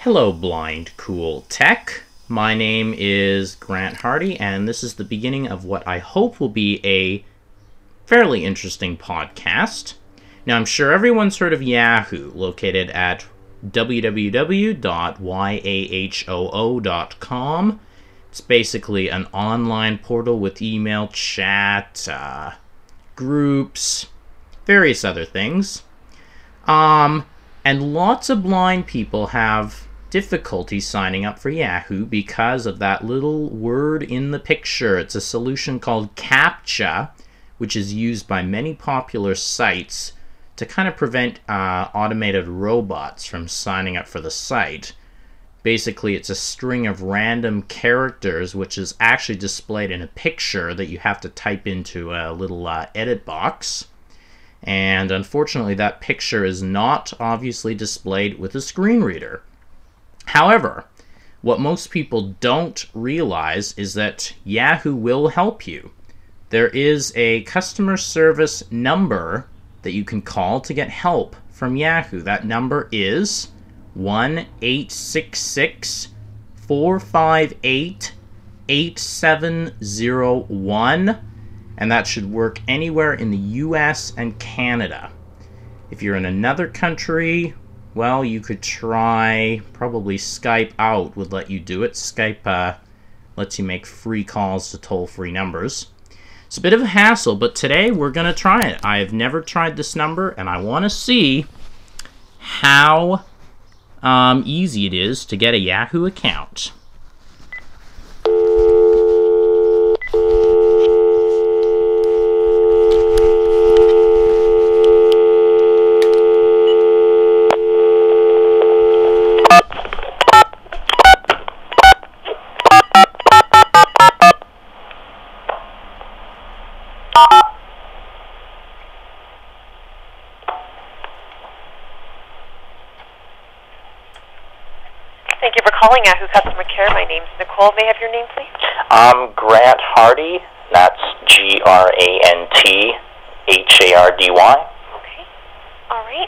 Hello, Blind Cool Tech. My name is Grant Hardy, and this is the beginning of what I hope will be a fairly interesting podcast. Now, I'm sure everyone's heard of Yahoo, located at www.yahoo.com. It's basically an online portal with email, chat, groups, various other things. And lots of blind people have difficulty signing up for Yahoo because of that little word in the picture. It's a solution called CAPTCHA, which is used by many popular sites to kind of prevent automated robots from signing up for the site. Basically, it's a string of random characters which is actually displayed in a picture that you have to type into a little edit box. And unfortunately, that picture is not obviously displayed with a screen reader. However, what most people don't realize is that Yahoo will help you. There is a customer service number that you can call to get help from Yahoo. That number is 1-866-458-8701, and that should work anywhere in the US and Canada. If you're in another country, well, you could try, probably Skype Out would let you do it. Skype lets you make free calls to toll-free numbers. It's a bit of a hassle, but today we're going to try it. I have never tried this number, and I want to see how easy it is to get a Yahoo account. Thank you for calling Yahoo Customer Care. My name's Nicole. May I have your name, please? Grant Hardy. That's GrantHardy. Okay. All right.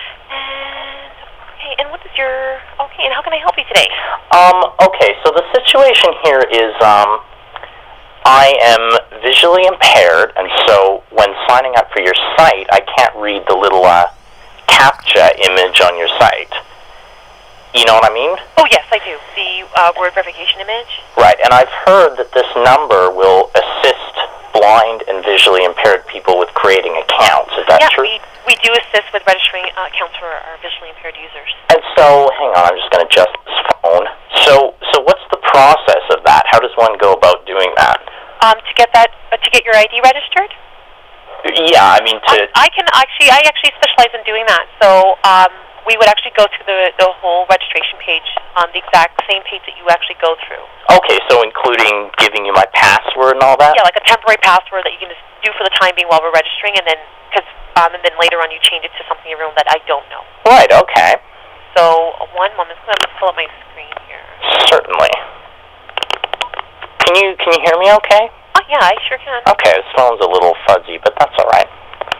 And what is your... Okay, and how can I help you today? Okay, so the situation here is, I am visually impaired, and so when signing up for your site, I can't read the little, CAPTCHA image on your site. You know what I mean? Oh, yes, I do. The word verification image? Right, and I've heard that this number will assist blind and visually impaired people with creating accounts. Is that true? Yeah, we do assist with registering accounts for our visually impaired users. And so, hang on, I'm just going to adjust this phone. So what's the process of that? How does one go about doing that? To get your ID registered? Yeah, I mean I actually specialize in doing that. So, we would actually go through the whole registration page on the exact same page that you actually go through. Okay, so including giving you my password and all that? Yeah, like a temporary password that you can just do for the time being while we're registering, and then later on you change it to something in your own that I don't know. Right, okay. So, one moment. I'm going to pull up my screen here. Certainly. Can you hear me okay? Oh, yeah, I sure can. Okay, this phone's a little fuzzy, but that's all right.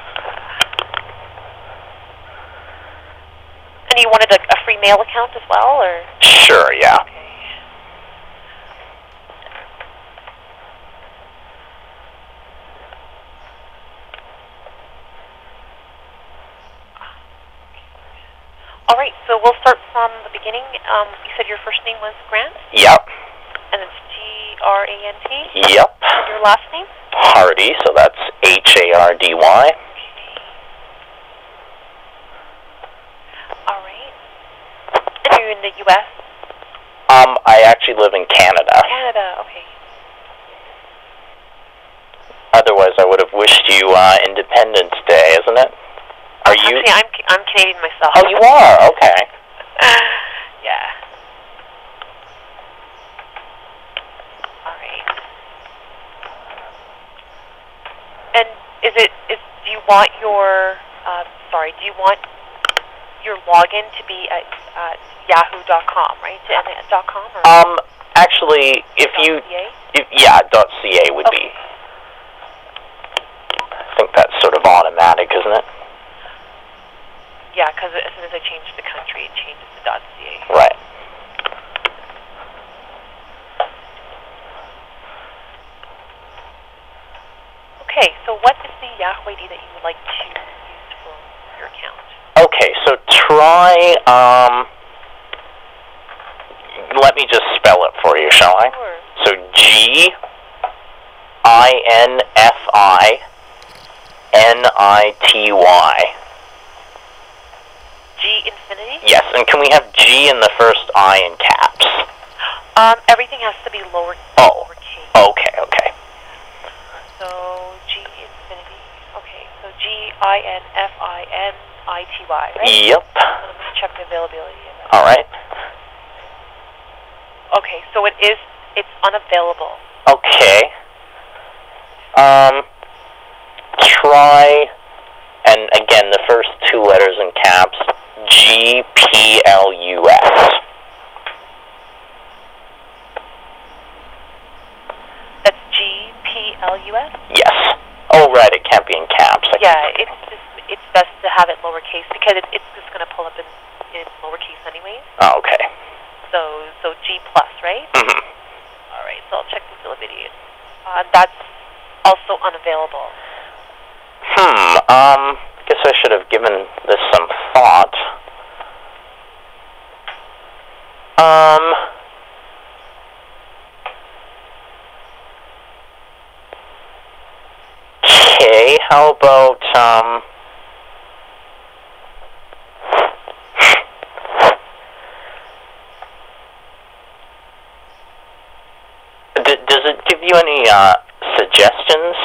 And you wanted a free mail account as well, or? Sure, yeah. Okay. All right, so we'll start from the beginning. You said your first name was Grant? Yep. And it's Grant? Yep. And your last name? Hardy, so that's Hardy. All right. And you're in the U.S.? I actually live in Canada. Canada, okay. Otherwise, I would have wished you Independence Day, isn't it? Are you? Actually, I'm Canadian myself. Oh, you are? Okay. Yeah. All right. And do you want your login to be at yahoo.com, right? .com or? Actually, if you... .ca? .ca would be. I think that's sort of automatic, isn't it? Yeah, because as soon as I change the country, it changes to .ca. Right. Okay, so what is the Yahoo ID that you would like to use for your account? Okay, so try, let me just spell it for you, shall I? Sure. So GINFINITY. G Infinity? Yes, and can we have G in the first I in caps? Everything has to be lowercase. Okay. So G Infinity. Okay, so GINFINITY, right? Yep. So let me check the availability of that. All right. Okay, so it's unavailable. Okay. Try, and again, the first two letters in caps, GPLUS. That's GPLUS? Yes. Oh, right, it can't be in caps. Yeah, it's best to have it lowercase because it's just going to pull up in lowercase anyways. Oh, okay. So G plus, right? Mm-hmm. All right, so I'll check the availability. That's also unavailable. Guess I should have given this some thought. Okay, how about, does it give you any, suggestions?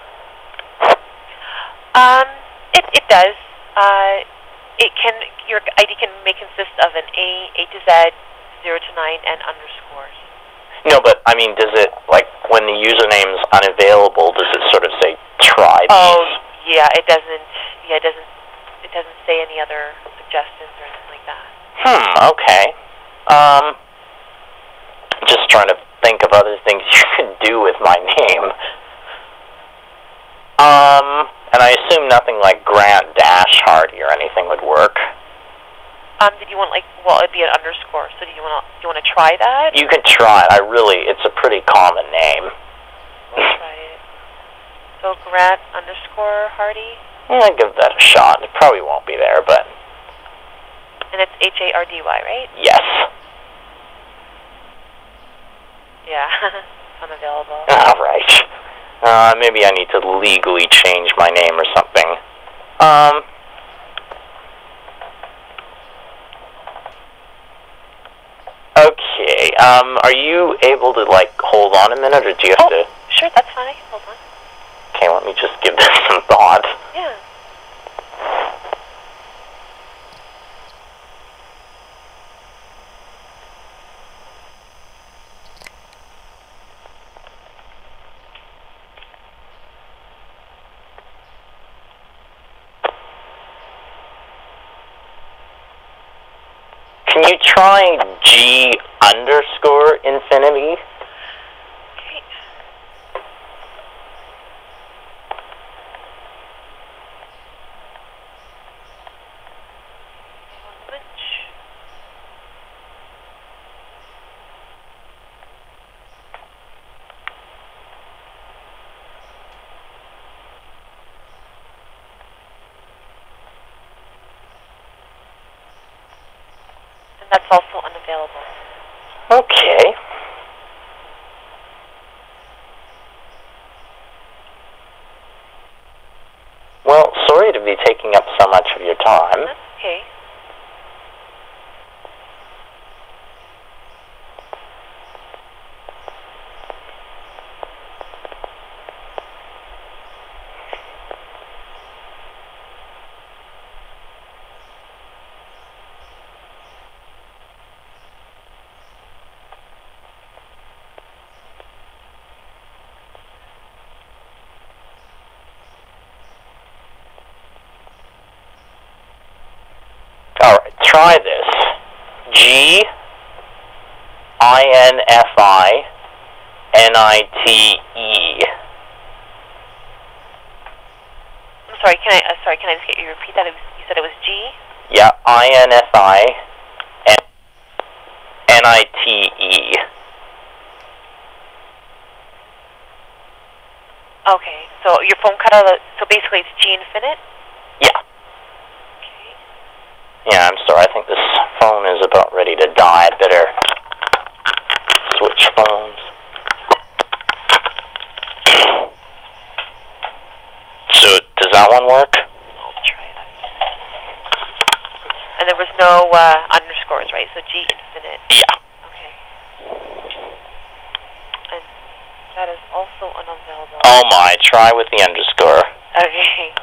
It does. Your ID can may consist of an A to Z, 0 to 9, and underscores. No, but I mean, does it, like, when the username's unavailable, does it sort of say try these? Oh, yeah, it doesn't. Yeah, it doesn't say any other suggestions or anything like that. Okay. Just trying to think of other things you could do with my name. And I assume nothing like Grant-Hardy or anything would work. Did you want it'd be an underscore. So do you want to try that? You can try it. It's a pretty common name. We'll try it. So Grant_Hardy. Yeah, I'll give that a shot. It probably won't be there, but. And it's HARDY, right? Yes. Yeah, unavailable. All right. Maybe I need to legally change my name or something. Okay, are you able to, like, hold on a minute, or do you have to... Sure, that's fine. Hold on. Okay, let me just give this some thought. Yeah. Can you try G_Infinity? Okay. That's also unavailable. Okay. Well, sorry to be taking up so much of your time. That's okay. Alright, try this. GINFINITE. I'm sorry. Can I just get you to repeat that? You said it was G. Yeah, INFINITE. Okay, so your phone cut out. So basically, it's G Infinite. Yeah. Okay. Yeah, I'm sorry. I think this phone is about ready to die. I'd better switch phones. So, does that one work? I'll try that. And there was no underscores, right? So G Infinite. Yeah. Okay. And that is also unavailable. Oh my, try with the underscore. Okay.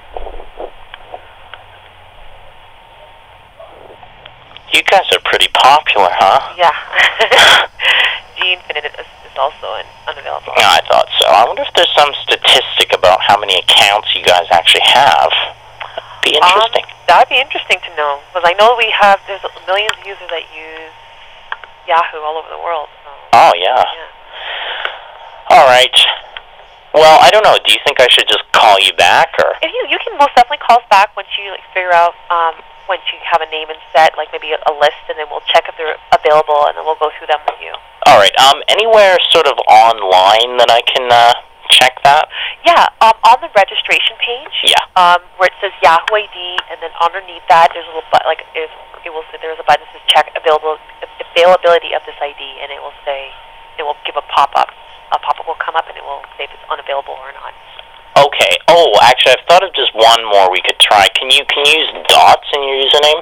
You guys are pretty popular, huh? Yeah. G Infinite is also unavailable. Yeah, I thought so. I wonder if there's some statistic about how many accounts you guys actually have. Be interesting. That would be interesting to know, because I know there's millions of users that use Yahoo all over the world. So. Oh, yeah. All right. Well, I don't know. Do you think I should just call you back, or? If you can most definitely call us back once you figure out once you have a name and set, like maybe a list, and then we'll check if they're available, and then we'll go through them with you. All right. Anywhere sort of online that I can check that? Yeah. On the registration page. Yeah. Where it says Yahoo ID, and then underneath that there's a little button, it will say there's a button that says check availability of this ID, and it will give a pop-up. A pop-up will come up, and it will say if it's unavailable or not. Okay. Oh, actually, I've thought of just one more we could try. Can you use dots in your username?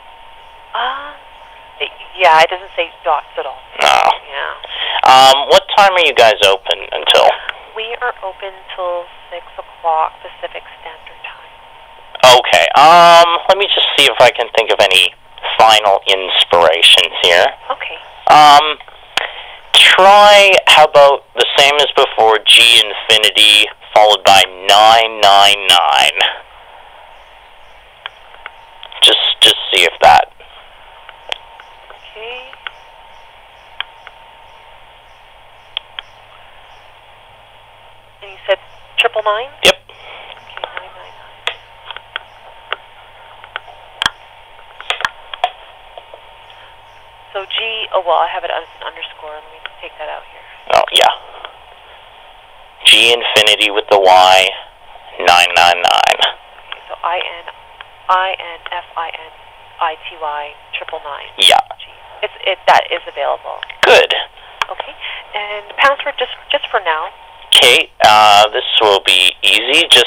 Yeah, it doesn't say dots at all. No. Yeah. What time are you guys open until? We are open till 6 o'clock Pacific Standard Time. Okay. Let me just see if I can think of any final inspirations here. Okay. Try, how about the same as before, G Infinity followed by 999. Just see if that. Okay. And you said 999? Yep. Okay, 999. So I have it as an underscore. Let me take that out here. Oh, yeah. G Infinity with the Y, 999. Okay, so INFINITY 999. Yeah. That is available. Good. Okay, and the password just for now. Okay, this will be easy. Just.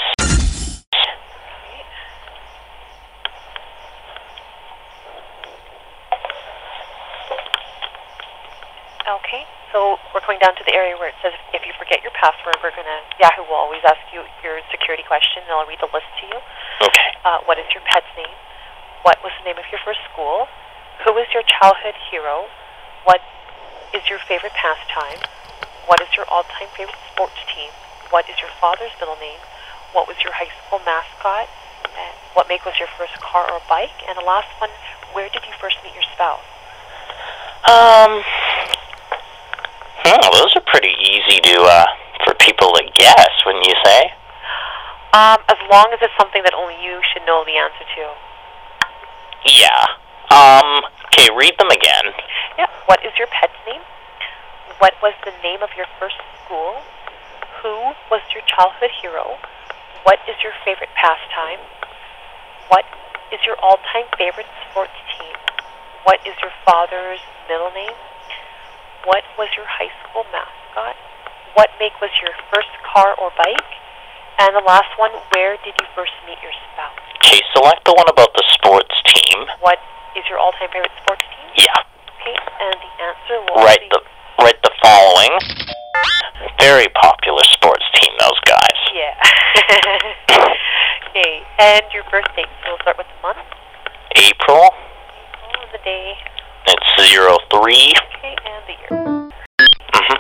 Okay, so we're going down to the area where it says if you forget your password, Yahoo will always ask you your security question, and I'll read the list to you. Okay. What is your pet's name? What was the name of your first school? Who is your childhood hero? What is your favorite pastime? What is your all-time favorite sports team? What is your father's middle name? What was your high school mascot? And what make was your first car or bike? And the last one, where did you first meet your spouse? Those are pretty easy for people to guess, wouldn't you say? As long as it's something that only you should know the answer to. Yeah. Okay, read them again. Yeah. What is your pet's name? What was the name of your first school? Who was your childhood hero? What is your favorite pastime? What is your all-time favorite sports team? What is your father's middle name? What was your high school mascot? What make was your first car or bike? And the last one, where did you first meet your spouse? Okay, select the one about the sports team. What is your all-time favorite sports team? Yeah. Okay, and the answer will Write the following. Very popular sports team, those guys. Yeah. Okay, and your birth date. So we'll start with the month. April. April and the day. It's 03. Okay, and the year. Mm-hmm.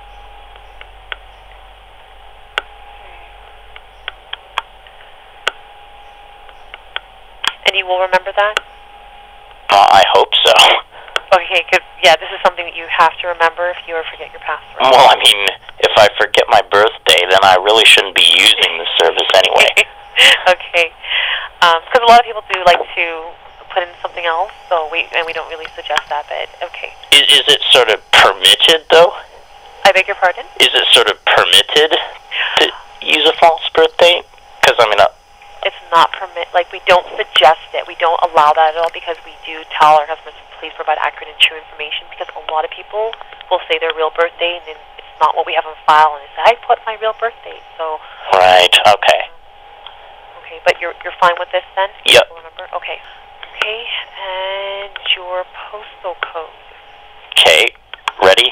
And you will remember that? I hope so. Okay, good. Yeah, this is something that you have to remember if you ever forget your password. Well, I mean, if I forget my birthday, then I really shouldn't be using the service anyway. Okay. Because a lot of people do like to put in something else, so we don't really suggest that, but okay. Is it sort of permitted, though? I beg your pardon? Is it sort of permitted to use a false birth date? Because, I mean... It's not we don't suggest it. We don't allow that at all because we do tell our customers to please provide accurate and true information because a lot of people will say their real birth date and then it's not what we have on file and they say, I put my real birth date. So... Right, okay. Okay, but you're fine with this then? Yep. Remember? Okay. Okay, and your postal code. Okay, ready?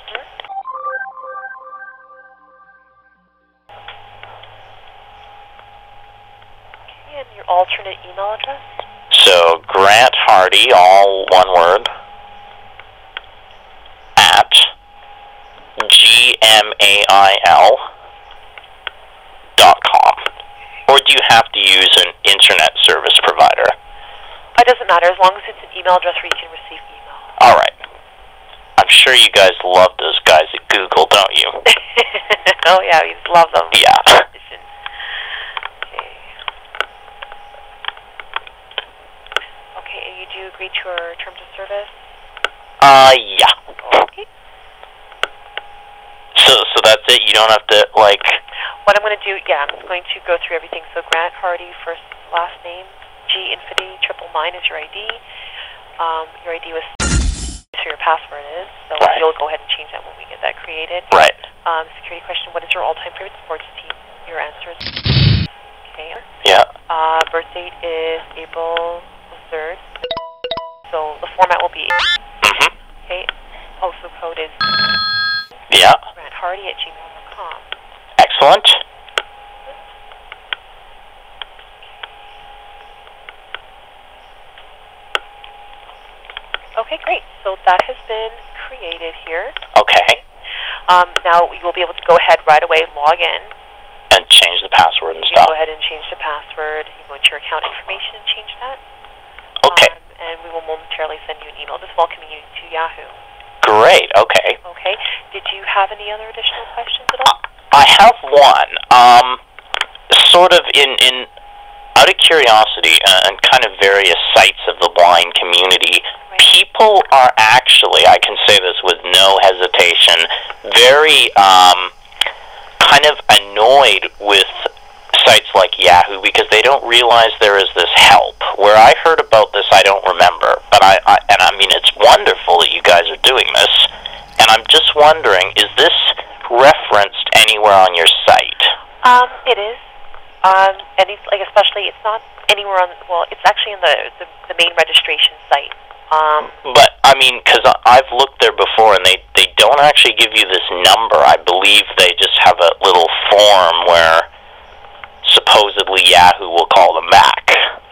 And your alternate email address? So, Grant Hardy, all one word, at gmail.com. Or do you have to use an internet service provider? It doesn't matter, as long as it's an email address where you can receive email. All right. I'm sure you guys love those guys at Google, don't you? Oh, yeah, we love them. Yeah. Okay, and you do agree to our terms of service? Yeah. Okay. So that's it? You don't have to, like... What I'm going to do, I'm going to go through everything. So Grant Hardy, first, last name, G Infinity 999 is your ID. Your ID was so your password is. So right. You'll go ahead and change that when we get that created. Right. Security question, what is your all-time favorite sports team? Your answer is... Okay. Yeah. Birth date is April 3rd. So the format will be... Mm-hmm. Okay. Postal code is... Yeah. GrantHardy@gmail.com. Excellent. Okay, great. So that has been created here. Okay. Now you will be able to go ahead right away, log in. And change the password and You stuff. go ahead and change the password. You go into your account information and change that. Okay. And we will momentarily send you an email just welcoming you to Yahoo. Great, okay. Okay. Did you have any other additional questions at all? I have one. Sort of in out of curiosity and kind of various sites of the blind community, right. People are actually, I can say this with no hesitation, very kind of annoyed with sites like Yahoo because they don't realize there is this help. Where I heard about this, I don't remember, but I mean, it's wonderful that you guys are doing this, and I'm just wondering, is this referenced anywhere on your site? It is. And it's, like, especially, it's not anywhere on, well, it's actually in the main registration site. But, I mean, because I've looked there before, and they don't actually give you this number. I believe they just have a little form where supposedly Yahoo will call them back.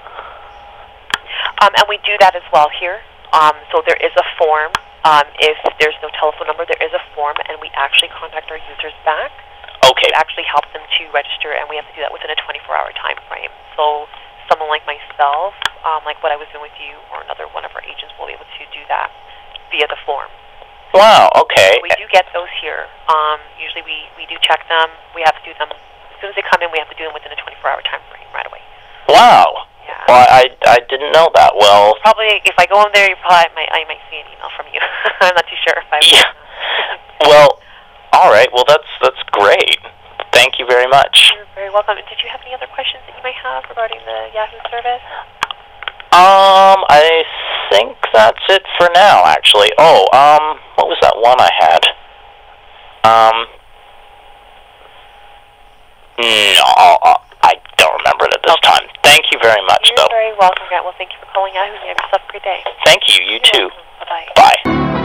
And we do that as well here. So there is a form. If there's no telephone number, there is a form, and we actually contact our users back. Okay. To actually help them to register, and we have to do that within a 24-hour time frame. So someone like myself, like what I was doing with you, or another one of our agents will be able to do that via the form. Wow, okay. So we do get those here. Usually we do check them. We have to do them, as soon as they come in, we have to do them within a 24-hour time frame right away. Wow. Yeah. Well, I didn't know that. Well, probably, if I go in there, I might see an email from you. I'm not too sure if I will. Yeah. Well, all right. Well, that's great. Thank you very much. You're very welcome. Did you have any other questions that you might have regarding the Yahoo service? I think that's it for now, actually. Oh, what was that one I had? No, I don't remember it at this time. Thank you very much, You're though. very welcome, Grant. Well, thank you for calling Yahoo. You have yourself a great day. Thank you. You too. Bye-bye. Bye.